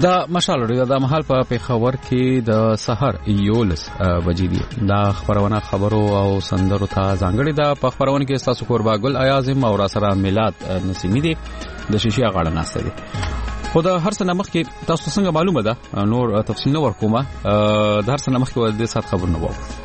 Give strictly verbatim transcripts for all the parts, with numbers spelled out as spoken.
دا مشال لري د محل په پیښور کې د سحر یولس بجې دي دا خبرونه خبرو او سندرو ته ځانګړي ده په خبرونه کې تاسو قربا ګل ایازم او را سره میلاد نسیمی دي د شیشې غاړه ناشته دي خو د هر څه نمخ کې تاسو څنګه معلومه ده نور تفصیل نه ورکومه د هر څه نمخ کې د سات خبر نه وو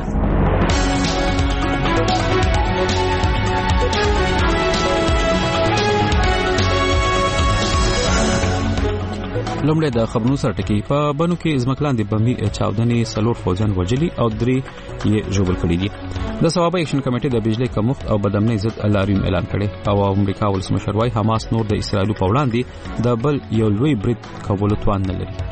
لومړی د خبرونو سره ټکی په بنو کې ځمکلاندې بمبي چاودنې سلور فوجان وجلي او درې یې ژوبل کړي دي د ثوابه اکشن کمیټې د بجلی کمښت او بدامنۍ ضد الارم اعلان کړي او امریکا ولسمشر وايي حماس نور د اسرایل په وړاندې د بل یو لوی برید کولو توان نه لري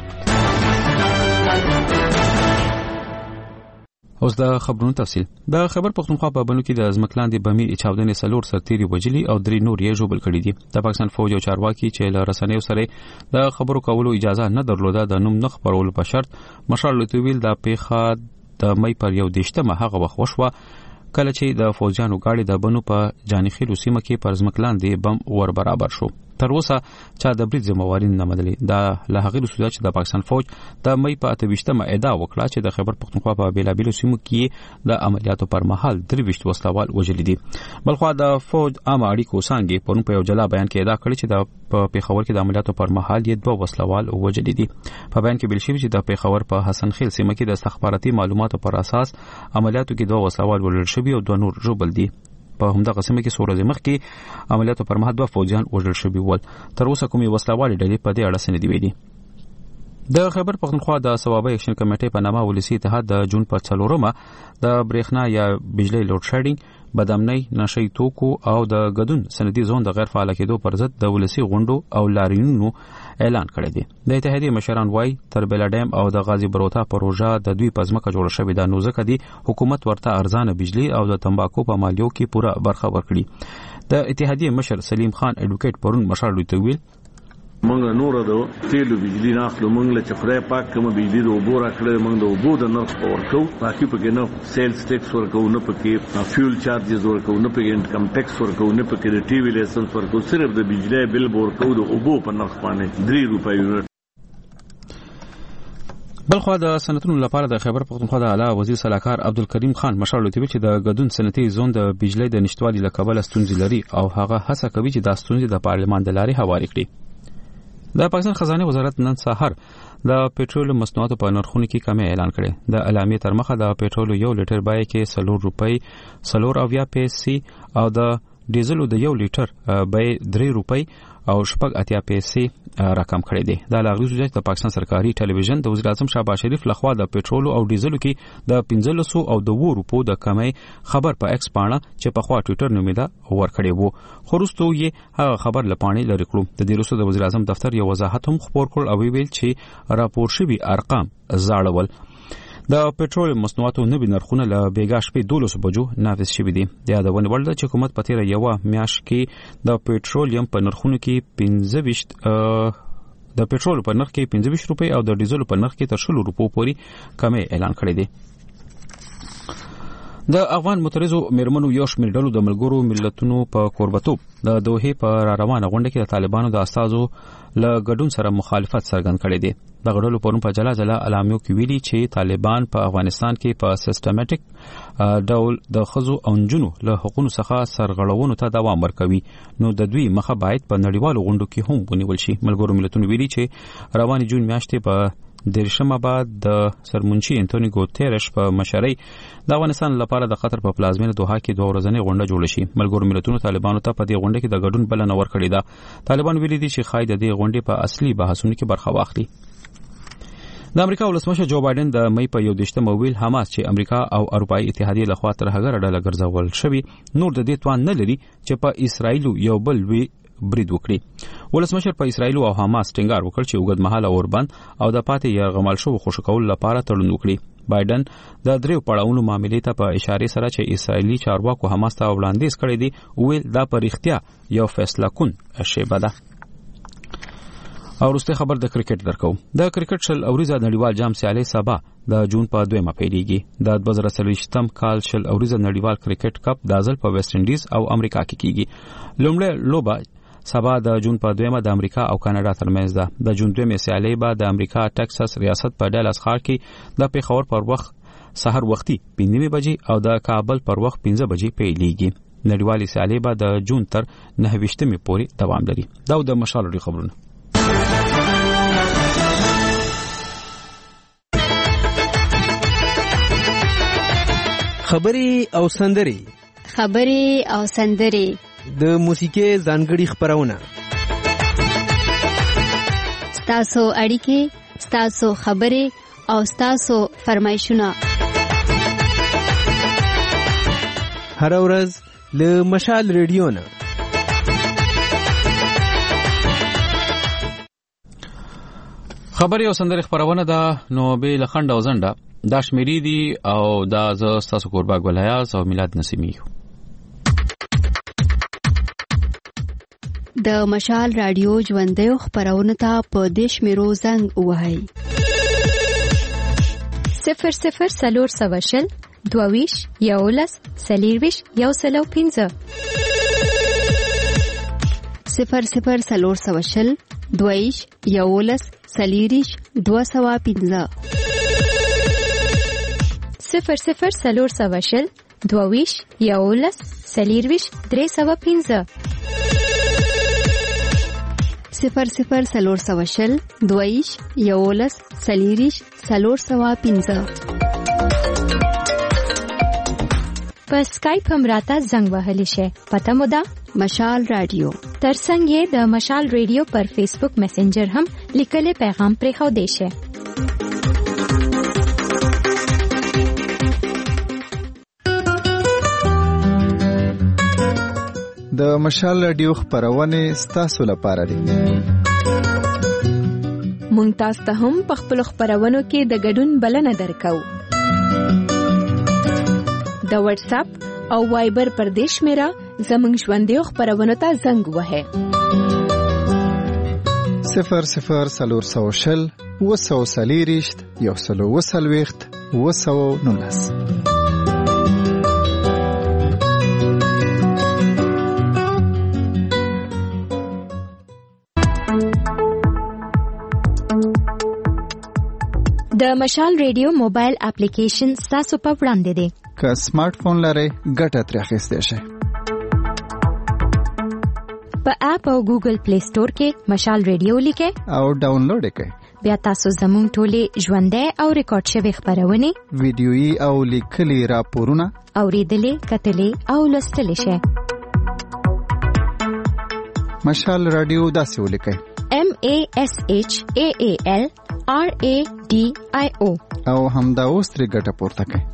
اوس د خبرونو تفصیل د خبر پښتونخوا په بنو کې د ځمکلاندې بمبي چاودنې سلور سرتيري وجلي او درې نور یې ژوبل کړي دي د پاکستان فوج او چارواکي چې له رسنیو سره د خبرو کولو اجازه نه درلوده د نوم نه خبرولو په شرط مشال لوتویل د پیښه د مې پر یو دیشتمه هغه وخت وشوه کله چې د فوجانو گاډي د بنو په جانخیلو سیمه کې پر ځمکلاندې بم ور برابر شو تر اوسه چا د برید ذمہواری نه منلې دا له هغه رسوله چې د پاکستان فوج د مې په اتهشتمه ادعا وکړه چې د خبر پښتونخوا په بیلابیلو سیمو کې د عملیاتو پر مهال درويشت وسلوال وجلي دي بلخو د فوج عام اړیکو څنګه په په یو جلا بیان کې ادعا کړې چې د پیښور کې د عملیاتو پر مهال یې دوه وسلوال وجلي دي په بیان کې بل شوی چې د پیښور په حسن خیل سیمه کې د استخباراتي معلوماتو پر اساس عملیاتو کې دوه وسلوال وجل شوی او دوه نور ژوبل دي په همدغه سیمه کې څو ورځې مخکې عملیاتو پر مهال دوه فوجیان وژل شوي ول تر اوسه کومې وسلوالې ډلې په دې اړه څه نه دي ویلي د خبر پښتونخوا د ثوابه اکشن کمیټې په نامه ولسی اتحاد د جون په څلورمه د برېښنا یا بجلی لوډ شیډینګ بدامنۍ نشئی توکو او د غدون سندي زون د غیر فعال کېدو پر ضد د ولسی غونډو او لارینونو اعلان کړی دی د اتحادیې مشران وايي تربیلا ډیم او د غازی بروتا پروژه د دوی پزماکه جوړ شوې د نوزکه دی حکومت ورته ارزانه بجلی او د تمباکو په مالیو کې پوره برخه ورکړي د اتحادیې مشر سلیم خان اډوکیټ پرون مشال لوتویل مونږ نور د تیلو بجلی ناخلو مونږ له چخړای پاک کوم بجلی د وبو راکړه مونږ د وبو د نرخ په ورکو باقي پکې نه سیلز ټیکس ورکو نه پکې فیول چارجز ورکو نه پکې انکم ټیکس ورکو نه پکې د ټي وی لایسنس ورکو صرف د بجلی بل ورکو د وبو په نرخ باندې درې روپۍ یونټ بلخو د سنتونو لپاره د خبر پښتونخوا د اعلی وزیر صلاحکار عبدالکریم خان مشال لوتوی چې د غدون صنعتي زون د بجلی د نشټوالي لکبل ستونزې لري او هغه هڅه کوي چې د ستونزې د پارلمان د لارې حواله کړي د پاکستان خزانه وزارت نن سحر د پېټرول مصنوعاتو په نرخونو کې کمی اعلان کړي د اعلامیه تر مخه د پېټرول یو لیټر بای کې سلور روپۍ سلور اویا پیسې او د ډیزلو د یو لیټر بای درې روپۍ او شپږ اتیا پیسې رقم کړی دی دا لاغلی چې د پاکستان سرکاري ټلویزیون د وزیر اعظم شهباز شریف لخوا د پېټرول او ډیزلو کې د پنځه سوه او د وو روپو د کمی خبر په ایکس پاڼه چې په خوا ټوئیټر نومیدا ورکړی وو خو وروسته یې هغه خبر لپاره لری کړو د دې وروسته د وزیر اعظم دفتر یو وضاحت هم خبر کړ او ویل چې راپور شوی ارقام زاړول د پېټرول مصنوعاتو نوي نرخونه له بیګا شپې دولس بجو نافذ شوي دي د یادونه وړ ده چې حکومت په تیره یوه میاشت کې د پېټرولیم په نرخونو کې پنځه ویشت د پېټرول په نرخ کې پنځه ویشت روپۍ او د ډیزل په نرخ کې تر شلو روپو پورې کمی اعلان کړی دی د افغان مترزو میرمنو یو شمېر ډلو د ملګرو ملتونو په کوربتوب د دوحې په را روانه غونډه کې د طالبانو د استازو له ګډون سره مخالفت څرګند کړی دی د غړو پرون په جلا جلا اعلامیو کې ویلي چې طالبان په افغانستان کې په سیستماتیک ډول د خزو او نجونو له حقوقو څخه سرغړونو ته دوام ورکوي نو د دوی مخه باید په نړیوالو غونډو کې هم ونیول شي ملګرو ملتونو ویلي چې رواني جون میاشتې په دیرشمه بعد د سرمنشي انټونی ګوتيرش په مشرۍ د افغانستان لپاره د قطر په پلازمینه دوحه کې دوه ورځنۍ غونډه جوړه شي ملګرو ملتونو طالبانو ته په دې غونډه کې د ګډون بلنه ورکړې ده طالبان ویلي دي چې خای د دې غونډې په اصلي بحثونو کې برخه واخلي د امریکا ولسمشر جو بایدن د مې په یو دیشتمه ویل حماس چې امریکا او اروپאי اتحادیه لخوا تر هغه ډله ګرځول شوی نور د دې توان نه لري چې په اسرایل یو بل وی برید وکړي ولسمشر په اسرایل او حماس ټینګار وکړ چې وګد مهاله اوربند او د پاتې یرغمل شو خوشکول لپاره تړون وکړي بایدن د دریو پړاوونو معاملې ته په اشاره سره چې اسرایلی چارواکو حماس ته وړاندیز کړی دی ویل دا په اړتیا یو فیصله کون شیبه ده او وروسته خبر د کرکټ درکو د کرکټ شل اوریزه نړیوال جام سیالي سبا د جون په دویمه پیلېږي د دوه زره څلوېښتم کال شل اوریزه نړیوال کرکټ کپ د ځل په ویسټ انډیز او امریکا کې کیږي لومړی لوبه سبا د جون په دویمه د امریکا او کاناډا ترمنځ ده. د جون دویمه سیالي به د امریکا ټکساس ریاست په ډالاس ښار کې د پیښور پر وخت سحر وختي پنځه بجې او د کابل پر وخت پنځه بجې پیلېږي. نړیوالې سیالي به د جون تر نهه ویشتمې پورې دوام لري. دا د مشال لري خبرونه. خبري او سندري خبري او سندري د موسیقي ځانګړي خبرونه ستاسو اړیکې ستاسو خبري او ستاسو فرمایشونه هر ورځ له مشال ریډیو نه. خبري او سندري خبرونه ده نو به لخند او زنده دا شمیری دی او دا ز ستاسو قربا ګلایاز او میلاد نسیمی. د مشال رادیو ژوندې خبرونه ته په دیش میرو زنګ وهاي صفر صفر سلور سواشل دوویش یولس سلیرویش یو سلو پینزه صفر صفر سلور سواشل دوویش یولس سلیریش دو سوا پینزه صفر صفر سلور سواشل دوویش یولس سلیرویش درې سوا پینزه صفر صفر سلور سواشل دوویش یولس سلیریش سلور سوا پینزه. په اسکایپ هم راته زنګ وهلی شي. پته مو ده مشال رادیو. ترڅنګ یې د مشال رادیو پر فیسبوک میسنجر هم لیکلي پیغام پرې خو دی شي. د مشال رادیو خبرونه ستاسو لپاره دي. مونږ تاسو ته هم په خپل خبرونو کې د ګډون بلنه درکو. د واتس اپ او وایبر پر دیش میرا زمنګ ژوندې خبرونه ته زنګ وهه صفر صفر سلور سوشل وسو سلیریشت یو سلو وسلويخت وسو نولس. د مشال ریډیو موبایل اپلیکیشن تاسو په وړاندې دی. که سمارټ فون لرئ ګټه ترې اخیستی شئ. په اپ او ګوګل پلی سٹور کې مشال ریډیو لیکئ او ډاونلوډ یې کړئ. بیا تاسو زموږ ټولې ژوندۍ او ریکارډ شوي خبرونه ویډیويي او لیکلي راپورونه اوریدلې کتلې او لوستلې شئ. مشال رادیو داسې ولیکئ M A S H A A L R A D I O او همدا اوس ترې ګټه پورته کړئ.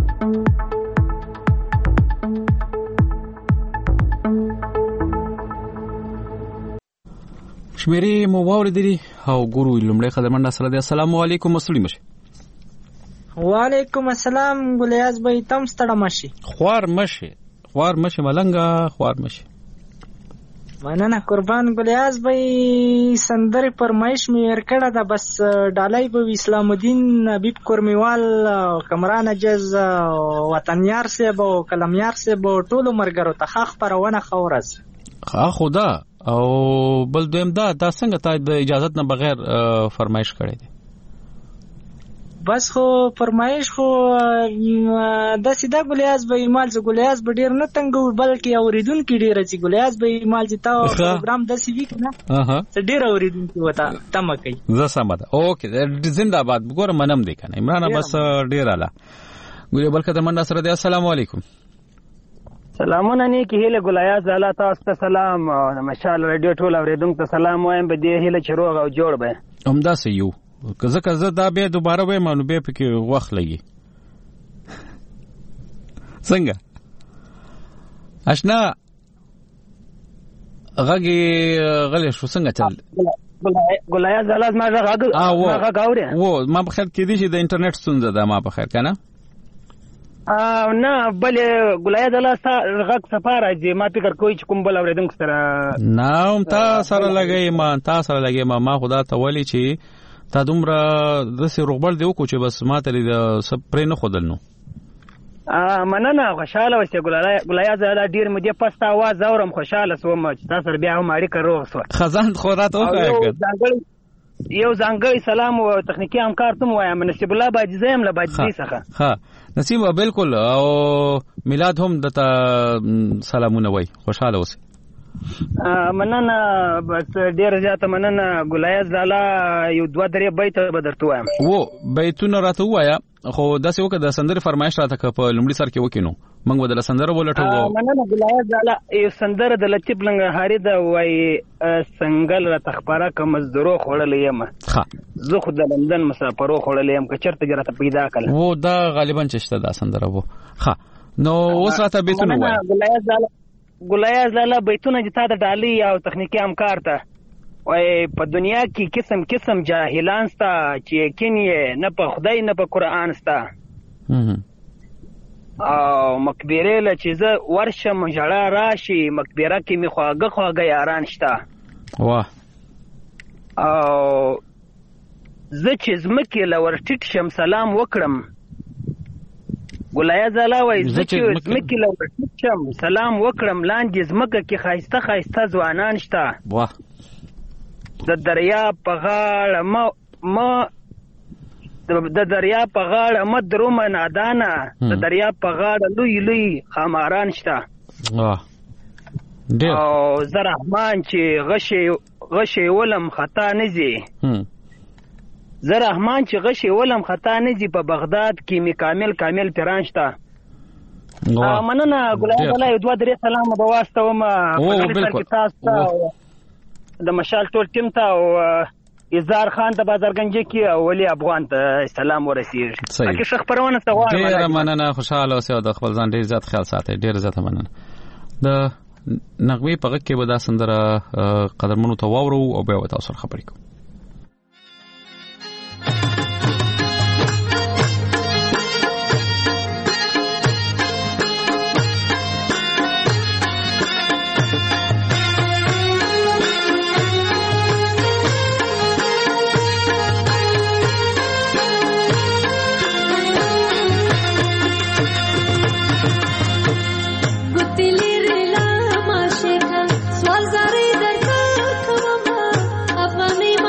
شمیرې مو واوریدلې او ګورو لومړی خبرمنډه سره دی. السلام علیکم مسلې مشه. وعلیکم السلام ګلیاز بھائی تم ستړه مشي. خوار مشه خوار مشه ملنګه خوار مشه. مننه قربان ګلیاز بھائی سندر فرمایش می ورکړه ده بس ډالای به اسلام الدین حبیب کورمیوال کمران جز وطنیار صاحب او کلمیار صاحب ټول مرګرو ته خبرونه خورز. ها خدا او بل دویم دا دا څنګه تا د اجازت نه بغیر فرمایش کړی دی؟ بس خو فرمایش خو د سیده ګلیاز به مال ز ګلیاز به ډیر نه تنګو بلکې اوریدونکو ډیر چې ګلیاز به مال چې تا پروګرام د سی وی کنه اها ته ډیر اوریدونکو وتا تم کوي زه سم ده. اوکې زنده باد ګور منم دی کنه عمران بس ډیر اعلی ګوره بلکې د منډه سره دی. السلام علیکم. سلامونه نیکی هیله ګلیاز الله تاسو ته سلام او مشال رادیو ټول اوریدونکو ته سلام وایم به دې هیله چې روغ او جوړ به همدا سه یو کزه کزه دا به دوباره به مانو به پکې وخت لګي څنګه آشنا غږی غلی شو څنګه چل ګلیاز الله ما غږ ما غږ اوري و ما په خیر کې دي چې د انټرنیټ ستونزه ده ما په خیر کنه ا نه بلې ګلیاز الله غږ سفاره چې ما فکر کوی چې کوم بل اوریدونکو سره نه تا سره لګي ما تا سره لګي ما ما خدا ته ولي چې تا دومره د سي روغبل دی وکړو چې بس ما ته د سپرې نه خودل نو مننه خوشاله اوسې ګلایاز لاله ډیر مو دې پسته आवाज اورم خوشاله سوم چې تاسو سره بیا هم اړیکه روغ سو خزان خو راته وکړه یو ځانګړی سلام او تخنیکی همکار ته وایم نصیب الله باجزه هم له باجزي څخه ها نصیب بالکل او میلاد هم دته سلامونه وای خوشاله اوسې مننه بس ډیر زیاته مننه ګلایاز لاله یو دوه درې بیت به درته وایم وو بیتونه راته وایا خو داسې وکړه د سندرې فرمایش راته که په لومړي سر کې وکینو موږ به د سندره ولټو مننه ګلایاز لاله یو سندره د لطیف لنګهاري د وای سنگل را تخبره که مزدورو خوړلې یم ښه زه خو د لندن مسافرو خوړلې یم که چېرته دې راته پیدا کړله وو دا غالبا چې شته دا سندره وو ښه نو اوس راته بیتونه ووایه ګلایاز لاله ګلایاز لاله بیتونه چې تا د ډالۍ او تخنیکي همکار ته وای په دنیا کې قسم قسم جاهلان ستا چې یقین یې نه په خدای نه په قرآن ستا او مقبرې له چې زه ورشم ژړا راشي مقبره کې مې خواږه خواږه یاران شته واه او زه چې ځمکې له ورټیټ شم سلام وکړم ګلایاز لاله وای زه چې ځمکې له ورټیټ شم سلام وکړم لاندې ځمکه کې ښایسته ښایسته ځوانان شته واه د دریاب په غاړه ما ما د دریاب په غاړه مه درومه نادانه د دریاب په غاړه لوی لوی خماران شته او زه رحمان چې غشې ولم خطا نه ځي زه رحمان چې غشې ولم خطا نه ځي په بغداد کې مې کامل کامل پیران شته مننه ګلایاز لاله یو دوه درې سلامه به واستوم په تاسو ته د مشال ټول ټیم ته او اظهار خان ته بازارګنج کې او ولی افغان ته سلام ورسیږي پکې ښه خبرونه ته غواړم ډېره مننه خوشاله اوسئ او د خپل ځان ډېر زیات خیال ساتئ ډېره زیاته مننه د نغمې په غږ کې به دا سندره قدرمنو ته واورو او بیا به تاسو سره خبرې کوو افغاني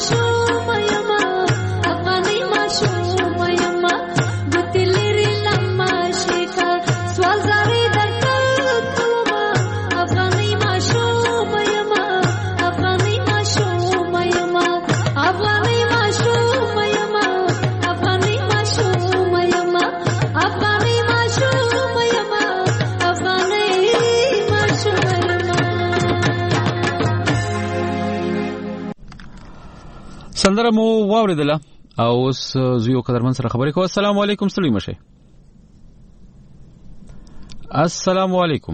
سندره مو واوریدله او اوس زیو قدرمن سره خبرې کوو. السلام علیکم ستړي مشه. السلام علیکم.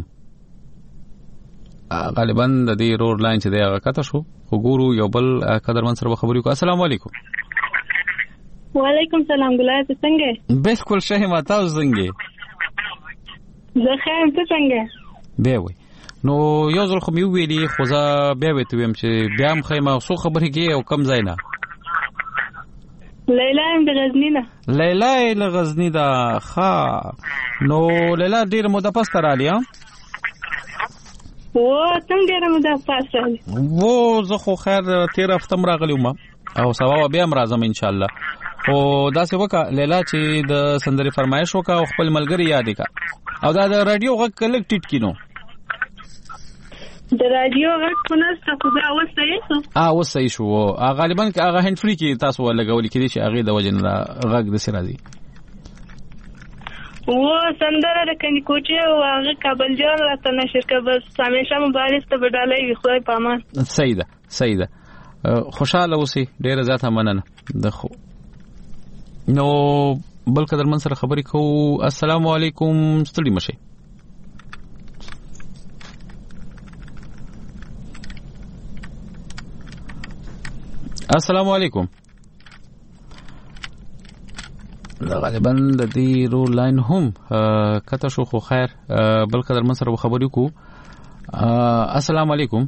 غالبا د دې رور لاین چې دی هغه کته شو خو ګورو یو بل قدرمن سره خبرې کوو. السلام علیکم. وعلیکم سلام ګلایت څنګه؟ بالکل شه ما تاسو څنګه؟ زه ښه یم ته څنګه؟ به وي نو یو ځل خو مې ویلي خو زه بیا وې ته ویم چې بیا هم خیمه څو خبرې کې او کم ځای نه. لیلا ام د غزنی نه. لیلا ل غزنی دا ښا نو لیلا ډیر موده پس تر علي ها. و تم ډیر موده پس راغلی. و زه خو خیر تیر هفته راغلی وم او سبا بیا هم راځم ان شاء الله. او دا څه وکړه لیلا چې د سندري فرمایش وکړه او خپل ملګری یاد کړه او دا د رادیو غږ کلک ټیټ کینو. د رادیو غږ کو نه څه خو دا اوس صحیح شو. اه اوس صحیح شو. غالبا هغه هند فری کې تاسو ولګول کړي چې هغه د وجن غږ د سر راځي. و سندره د کني کوچه او هغه کابل جان راته نشر کړ. بس همیشه مبارک ته بدالې وي خو په امان. صحیح ده صحیح ده. خوشاله اوسې ډیره زیاته مننه. د خو نو بل قدرمن سره خبرې کوو. السلام علیکم ستړي مشه. السلام علیکم. غالبا د دې رو لاین هم کته شو خو خیر بل قدر من سره خبرې کو. السلام علیکم.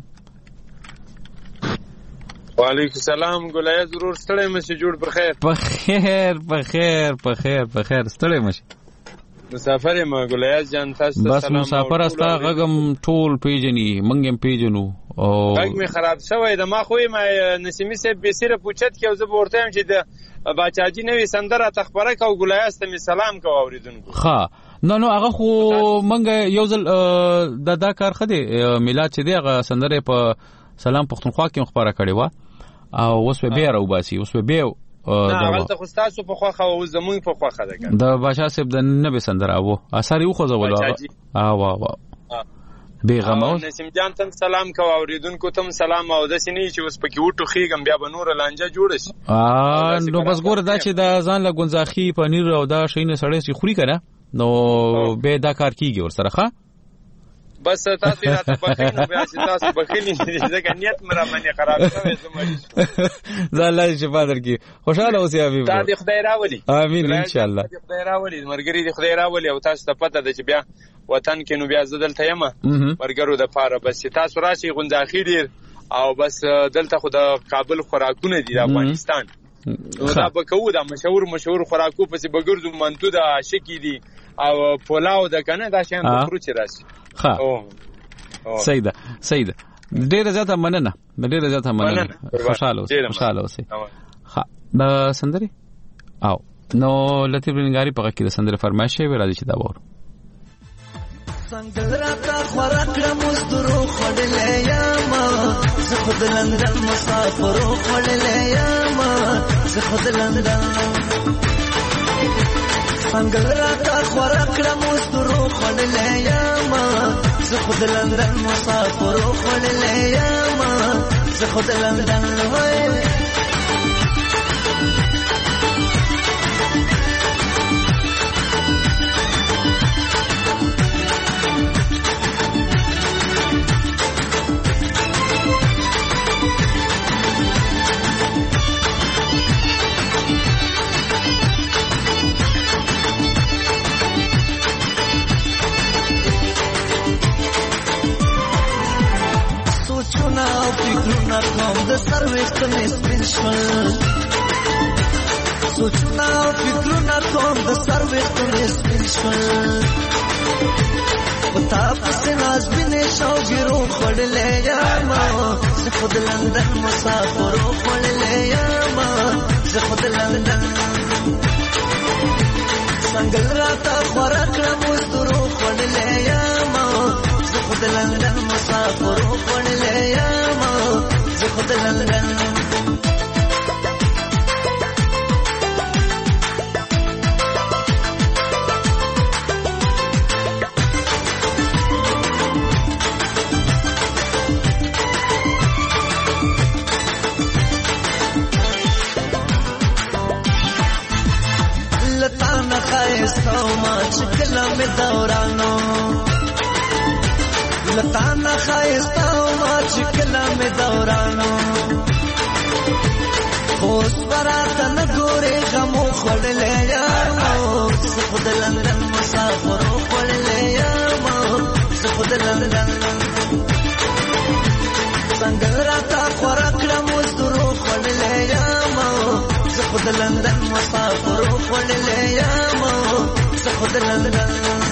وعلیکم السلام ګولای ضرور ستړی مشه جوړ پر خیر. په خیر په خیر په خیر په خیر ستړی مشه. مسافر ما ګولای جان تاسو سلام. بس مسافر استا غږم ټول پیجنې منګم پیجنو او غږ می خراب شوی د ما خوې ما نسیمی سه بيسره پوښت کې او زه ورته هم چې د باچاجي نوې سندره تخبره کو ګولای است می سلام کو اوریدونکو. ها نو نو هغه خو منګ یو ځل د دا کار خدي میلاد چې دی هغه سندره په سلام پښتونخوا کې خبره کړې و او اوس به بیا راو باسي اوس به بیا نه غلطه خو تاسو په خوخه او زمون په خوخه ده د باشا صاحب د نبی سندره وو اثر یو خو زول اه وا وا بیغمو نسیم جان تم سلام کو اوریدونکو تم سلام او د سینې چې اوس پکې وټو خېګم بیا به نور لانجه جوړ شي. اه نو بس ګوره دا چې د ځان له ګنځاخي پنیر او دا شینه سړې چې خوري کنه نو به دا کار کیږي ور سره ښه. بس تاسو راته بخینو بیا چې تاسو بخینی ځکه نیت مې را باندې خراب شوی زموږ. زه الله شفا درکړي. خوشاله اوسئ حبیب. تا دې خدای راولي. امين ان شاء الله. خدای راولي مرګري دې خدای راولي او تاسو ته پته ده چې بیا وطن کې نو بیا زدل ته یم مرګرو د پاره بس تاسو راشي غونډاخي ډیر او بس دلته خو د کابل خوراکونه دي د افغانستان دا به کوو دا مشهور مشهور خوراکو پسې بګرځو منتو د عاشقي دي او پولاو د کنه دا شان د خروچ راشي. ها سیده سیده ډیره زیاته مننه ډیره زیاته مننه. خوشاله اوسئ خوشاله اوسئ. ها د سندري او نو لطیف رنګاری په کې د سندري فرمایش وی راځي چې دا وره څنګه راته خوراکړه مزدورو خړلې یما زه خود لندن مسافرو خړلې یما زه خود لندن څنګه راته خوراکړه مزدورو خړلې یما زه خود لندن مسافرو خړلې یما زه خود لندن وای فکرونه کوم د سرویست نسبنشل سوچنا فکرونه کوم د سرویست نسبنشل وتا پس ناز بنه شوګرو خړلې یا ما زه خود لندن مسافرو خړلې یا کله مې دورانو لتانا خایستا ما چې کله مې دورانو اوس براته نه ګورې غمو خوړلې یارمو زه خو د لندن مسافر خوړلې یارمو زه خو د لندن څنګه راته خوره کړه مزدورو خوړلې یارمو زه خو د لندن مسافر خوړلې یارمو زه خو د لندن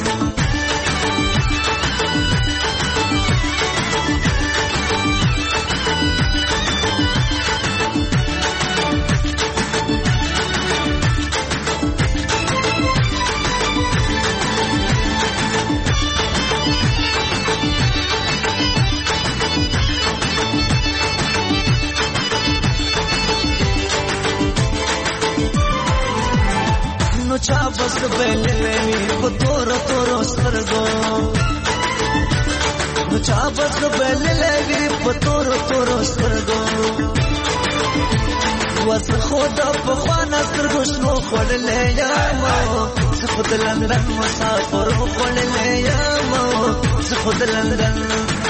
چا بس بللې په تور تور سترګو نو چا بس بللې په تور تور سترګو وس خود په خوانا سترګو شنو خړلې یامو زه خود لندن مسافر خړلې یامو زه خود لندن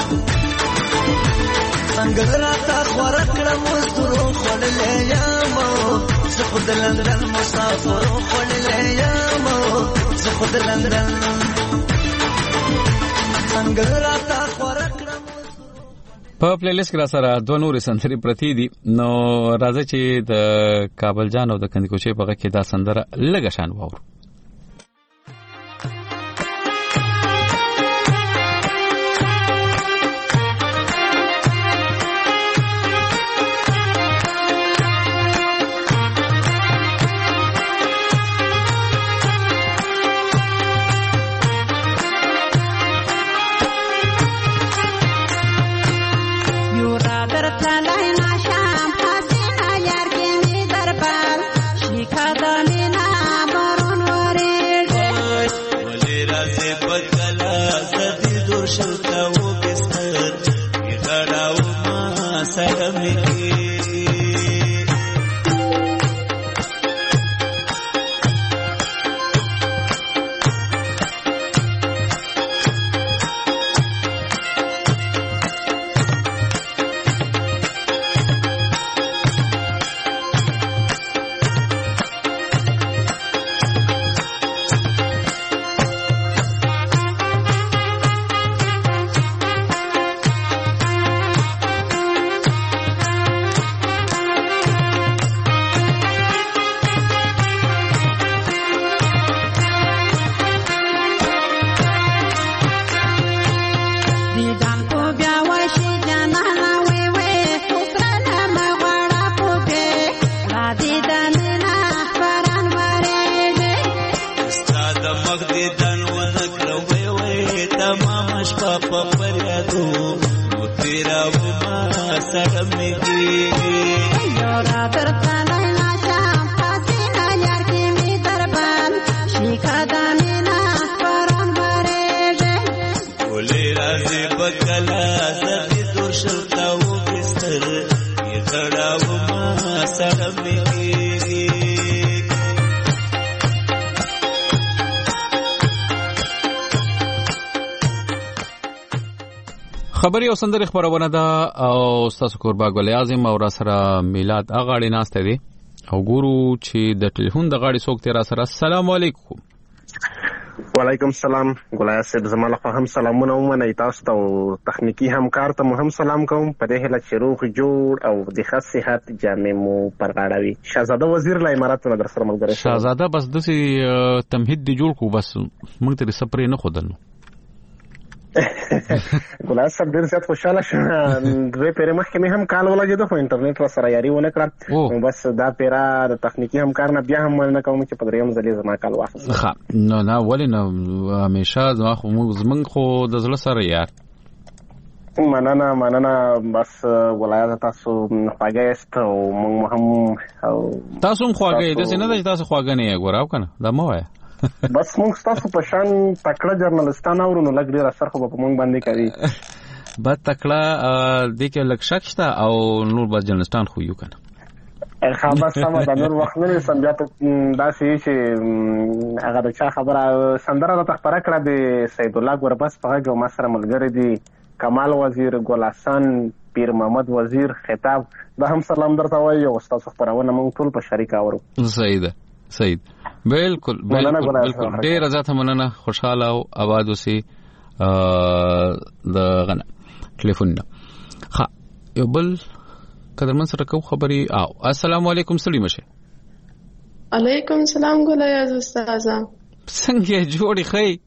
څنګه راته خورا کړه مزدورو خړلې یامو زه خود لندن مسافر خړلې یامو زه خود لندن څنګه راته خورا کړه په پلی لیست کې را سره دوه نورې سندرې پرتې دي نو راځي چې د کابل جان او د کندکوچې په غږ کې دا سندره لږه شان واورو خبري او سندري خبرونه ده او تاسو قربا ګل اعظم او را سره میلاد اغاړي ناشته دي او ګورو چې د ټلیفون د غاړي څوک تیر سره السلام علیکم وعلیکم السلام ګلای صاحب زما له هم سلامونه ومنه تاسو ته تخنیکی همکار ته هم سلام کوم په دې هله چې روغ جوړ او د ښه صحت جامع مو پرغاړوي شاهزاده وزیر له امارات نه در سره ملګری شاهزاده بس دسي تمهید دی جوړ کو بس موږ ته سپری نه خودل ګلای صاحب ډیر زیات خوشاله شوم دوی پیره مخکې مې هم کال ولګېدو خو انټرنیټ را سره یاري ونه کړم نو بس دا پیره د تخنیکی همکار نه بیا هم نه کوم چې په دریم ځلې زما کال واخیست ښه نو نه ولې نه همیشه زما خو زمونږ خو د زړه سره یار مننه مننه بس ولایت تاسو خواږه است او موږ هم تاسو هم خواږه دي څنګه چې تاسو خواږه نه یې ګوراو کنه دا مو وای بس موږ تاسو په شان تکړه جرنالستان اورونو لګ ډیر اثر خو په موږ باندې کوي بعد تکړه د کې لک شک شته او نور بس جرنالستان خو یو کنه خبر سم د نور وخت نه سم بیا دا شي چې هغه د چا خبره سندره د خبره کړه د سید الله ګوربس په هغه ما سره ملګری دي کمال وزیر ګل حسن پیر محمد وزیر خطاب دا هم سلام درته وایي او تاسو خبرونه موږ ټول په شریک اورو. صحیح ده صحیح بالکل بالکل بالکل ډیر زیات مننه خوشاله او आवाज اوسي د غنه ټلیفون نه ها یو بل قدرمن سره کو خبري او السلام علیکم سلیم شه. علیکم السلام ګولای استاد څنګه جوړی خی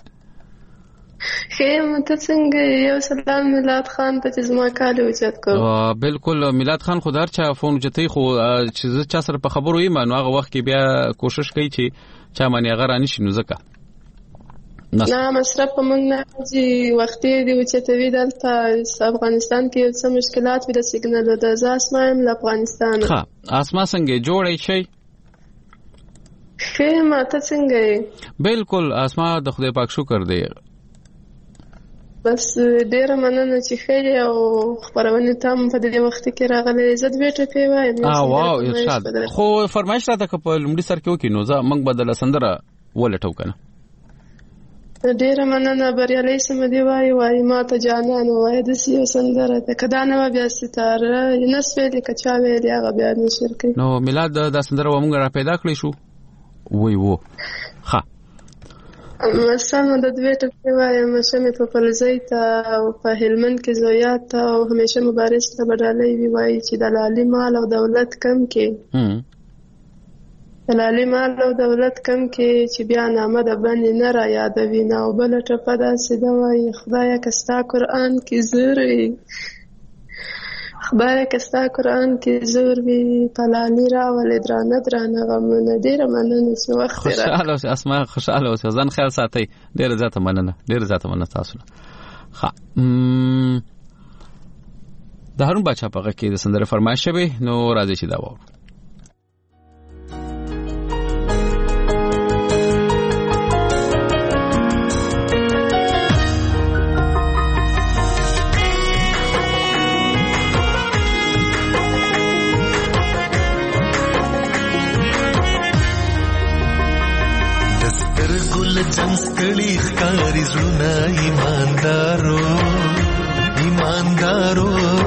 خیر مت څنګه یو سلام میلاد خان ته چې زما کال اوچت کو. بالکل میلاد خان خدار چا فون جته خو چې چا سره په خبرو یم نو هغه وخت کې بیا کوشش کوي چې چا باندې هغه رانی شنو زکه نه مصرف موږ نه چې وخت دی اوچتوي دلته افغانستان کې څه مشکلات وي د سیګنال د ځاسمایم له افغانستان. ها اسما څنګه جوړی شي خیر مت څنګه بالکل اسما د خدای پاک شکر دی بس ډیره مننه چې خیر او خبرونه تام په دې وخت کې راغلي زد ویټه کوي وایم. اه واو ارشاد خو فرمایش راته په لومړي سر کې وکي نو زه موږ بدله سندره ولټو کنه. ډیره مننه بریالي سم دی وای وای ما ته جانان وای د سیو سندره ته کدا نه بیا ستاره نس ویلې کچا ویلې هغه بیا نشر کوي. نو میلاد د سندره موږ را پیدا کړی شو وای وو ها مسامه د دوی ټکی وایم شمه په پلزیت او په هلمند کې زویات او همیشه مبارز ته بدلای وی وای چې د لالي مال او دولت کم کې د لالي مال او دولت کم کې چې بیا نامه د باندې نه را یادوي نه او بل ټپه داسې دا وای خدای کستا قران کې زوري خدای کستا قران کې زور وی په لالي را ولې درانه درانه غمونه ډیره مننه چې وخت را خوشاله اوسه اسما خوشاله اوسه ځان خیال ساتي ډیره زیاته مننه ډیره زیاته مننه تاسو ها د هارون بچا په کې د سندره فرمایش شوی نو راځي چې دا وو. جنګړي ښکاری زړونه ایماندارو ایماندارو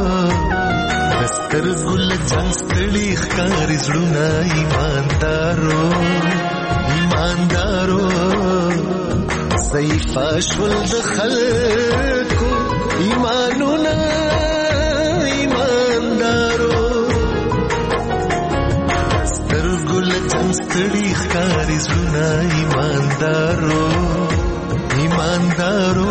دستر ګل جنګړي ښکاری زړونه ایماندارو ایماندارو صیفا شول د خلکو ایمانونه ایماندارو دستر ګل جنګړي ښکاری زړونه ایماندارو ایماندارو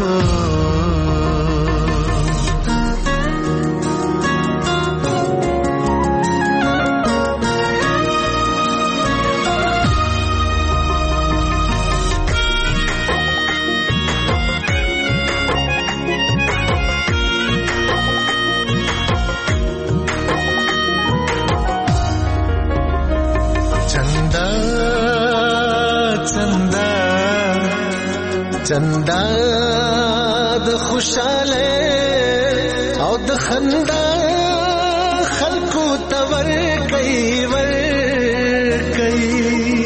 چندا د خوشاله او د خندا خلکو تور کوي ور کوي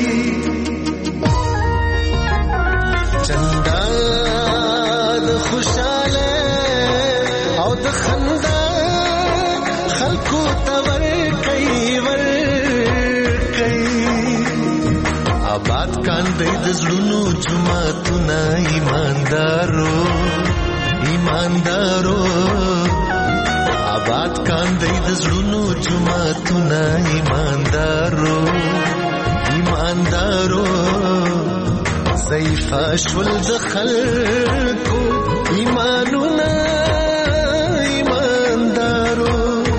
چندا د خوشاله او د خندا خلکو تور کوي ور کوي آباد کاندې د زړونو جمعتونه ایماندارو ایماندارو آباد کاندې د زړونو جمعتونه ایماندارو ایماندارو صیفا شول د خلکو ایمانونه ایماندارو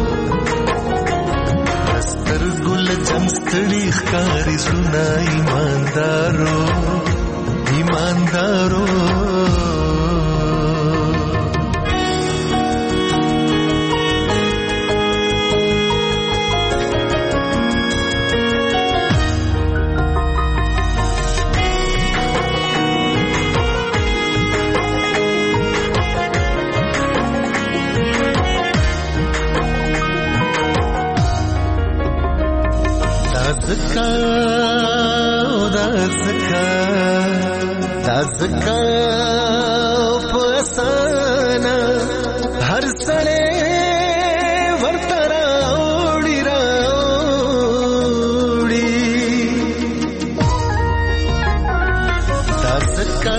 استر ګل جنګړي ښکاری زړونه ایماندارو ایماندارو زکا دا زکا دا زکا پسانا هر سړی ورته راوړي راوړي دا زکا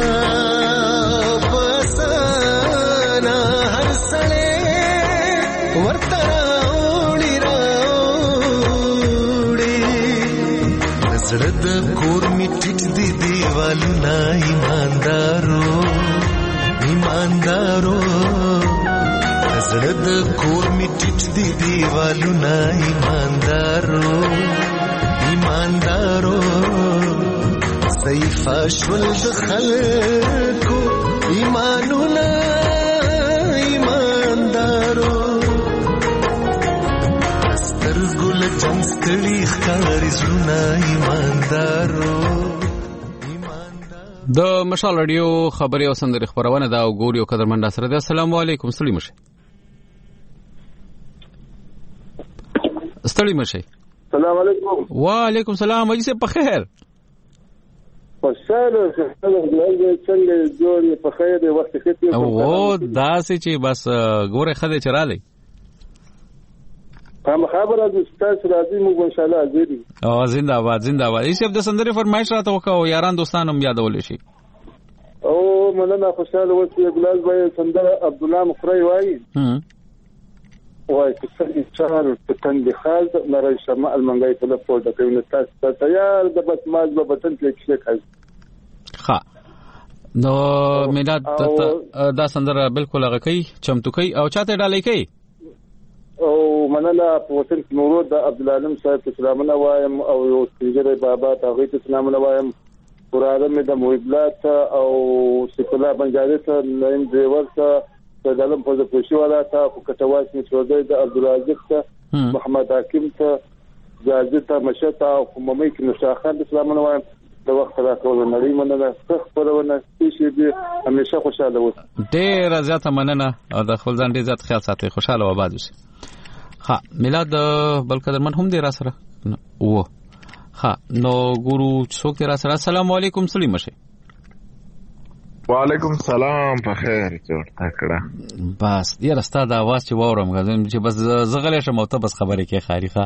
پسانا هر سړی ورته راوړي راوړي زړه د کور می ټیټ دی دیوالونه ایماندارو ایماندارو زړه د کور می ټیټ دی دیوالونه ایماندارو ایماندارو ضعیف شول د خلکو ایمانونه ایماندارو سترګو له جنګ ستړي ښکاري زړونه ایماندارو. د مشال رادیو خبري او سندري خبرونه دا وګوري او قدرمن سره د السلام علیکم ستړي مشه ستړي مشه السلام علیکم. وعلیکم السلام وجه سے بخیر خوشاله څنګه جوړ په خیر دی وخت کې او دا سې چې بس ګوره خدای چراله هم خبره د تاسو راځي موږ ان شاء الله حاضر یو. او زنده باد زنده باد ایسه د سندري فرمایش راته وکاو یاران دوستانو یادول شي. او مننه خوشاله وسی ګلاس بای سندره عبد الله مخری وای هم وای چې چار په تند خاز نری شمع المنګای په لپاره د کوي تاسو تیار د بس ماز به بتن کې څه کوي ها نو میلاد دا سندره بالکل هغه کوي چمتو کوي او چاته ډالې کوي او مننه په وطن کې نورو د عبد العالم صاحب سلامونه وایم او یو سپیجر بابا ته غوښتل سلامونه وایم قرآن مې د محبلات او سپلا بنجاري ته نیم دیور ته د علم په پوښي والا ته په کټواس می سعودي د عبدالعزيز ته محمد حکیم ته جاجي ته مشته او ممې کې نشاخان سلامونه وایم د وخت راکول نړۍ مننه خبرونه شي دي همیشه خوشاله اوسئ. ډېر زیاته مننه او د خپل ځان ډېر زیات خیال ساتئ خوشاله و آباد اوسئ. ها میلاد بلقدرمن هم دې را سره و ها نو ګورو څوک دې را سره السلام علیکم سلیم شه. وعلیکم السلام په خیر جوړ تکړه بس یې راستا د आवाज چې وورم غزم چې بس زغلې شم او ته بس خبرې کې خاریخه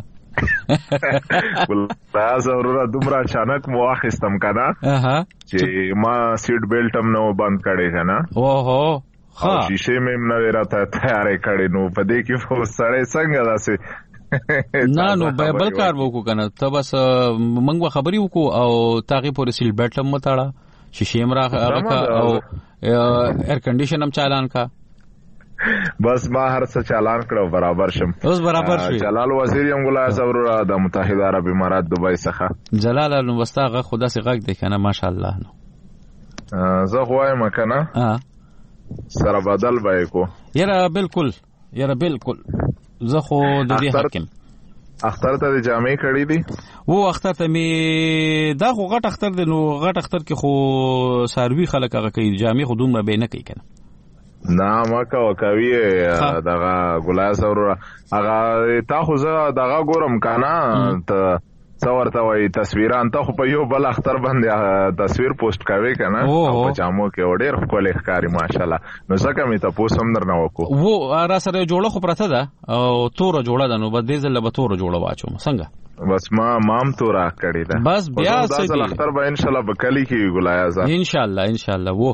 ول ضرورت دومره اچانک مو واخستم کنه چې ما سیټ بیلټ هم نو بند کړی کنه اوهو ها شیشه مې نه راته تیارې کړې نو په دې کې خو سړی څنګه داسې نه نو به بل کار وکړو کنه ته بس موږ خبرې وکړو او تاغي پورې سیل بیلټ هم متاړه شیشه هم راغه او ایر کنډیشن هم چالان کا بس ما هر څه چالان کړو برابر شم اوس برابر شو. جلال وزیر یم ګلای صبر د متحده عرب امارات دوبای څخه جلال نو واستغه خدا سي غږ دی کنه ماشاءالله نو زه وایم کنه ها سره بدل وای کو یاره بالکل یاره بالکل زه خو د دې حکم اختر ته جامې کړې دي وو اختر ته می دا خو غټ اختر دی نو غټ اختر کې خو ساروي خلک هغه کوي جامې خو دومره به نه کوي کنه نه ما کا وکوي دغه ګلاس اور هغه تا خو زه دغه ګورم کنه ته څورته وای تصویران ته خو په یو بل اختر باندې تصویر پوسټ کوي کنه په جامو کې وړر خو له ښکاری ماشاءالله نو څنګه می ته پوسم درنه وکړو وو را سره جوړه خو پرته ده او تور جوړه ده نو بد دې زله به تور جوړه واچو څنګه بس ما مام تورا کړی ده بس بیا څه اختر به ان شاء الله بکلی کې ګلایا ز ان شاء الله ان شاء الله وو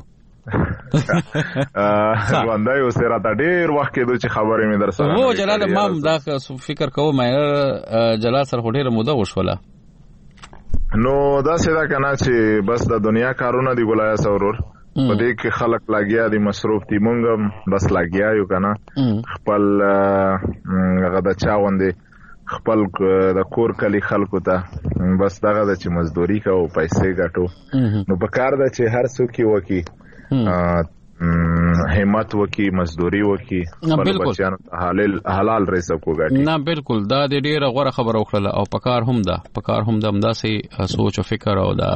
واندا یو سره تا ډیر وخت کې دوی خبرې مې در سره وو جلال مام دا فکر کوم مې جلال سره ډیره موده وشوله نو دا څه دا کنه چې بس د دنیا کارونه دی ګلایا سورور په دې کې خلک لاګیا دي مصروف دي مونږ بس لاګیا یو کنه خپل غدا چاوندې خپل د کور کلی خلکو ته بس دغه د چې مزدوري کوو پیسې ګټو نو په کار ده چې هر څوک وکي همت وکي مزدوري وکي خپل بچیانو حلال حلال رزق وګټي نه بالکل دا د ډیره غوړه خبره وکړه او په کار هم ده په کار هم ده همداسې سوچ او فکر او دا